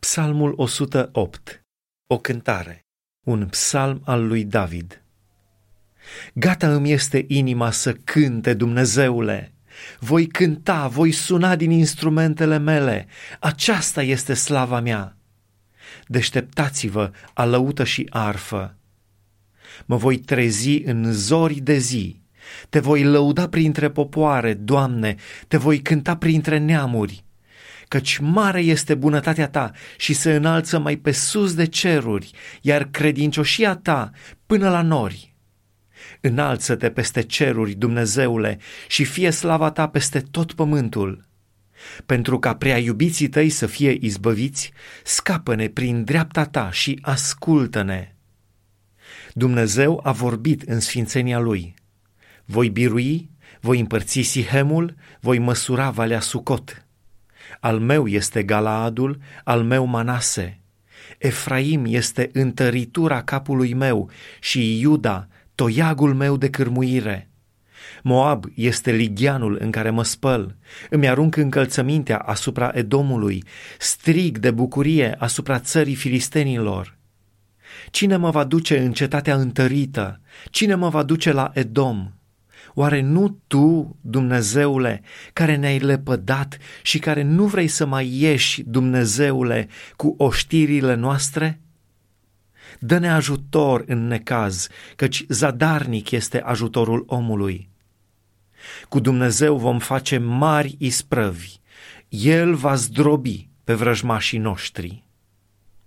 Psalmul 108. O cântare. Un psalm al lui David. Gata îmi este inima să cânte, Dumnezeule. Voi cânta, voi suna din instrumentele mele. Aceasta este slava mea. Deșteptați-vă, alăută și arfă. Mă voi trezi în zori de zi. Te voi lăuda printre popoare, Doamne, te voi cânta printre neamuri. Căci mare este bunătatea ta și se înalță mai pe sus de ceruri, iar credincioșia ta până la nori. Înalță-te peste ceruri, Dumnezeule, și fie slava ta peste tot pământul. Pentru ca prea iubiții tăi să fie izbăviți, scapă-ne prin dreapta ta și ascultă-ne. Dumnezeu a vorbit în sfințenia lui. Voi birui, voi împărți Sihemul, voi măsura Valea Sucot. Al meu este Galaadul, al meu Manase. Efraim este întăritura capului meu și Iuda, toiagul meu de cârmuire. Moab este ligheanul în care mă spăl, îmi arunc încălțămintea asupra Edomului, strig de bucurie asupra țării filistenilor. Cine mă va duce în cetatea întărită? Cine mă va duce la Edom? Oare nu tu, Dumnezeule, care ne-ai lepădat și care nu vrei să mai ieși, Dumnezeule, cu oștirile noastre? Dă-ne ajutor în necaz, căci zadarnic este ajutorul omului. Cu Dumnezeu vom face mari isprăvi, El va zdrobi pe vrăjmașii noștri.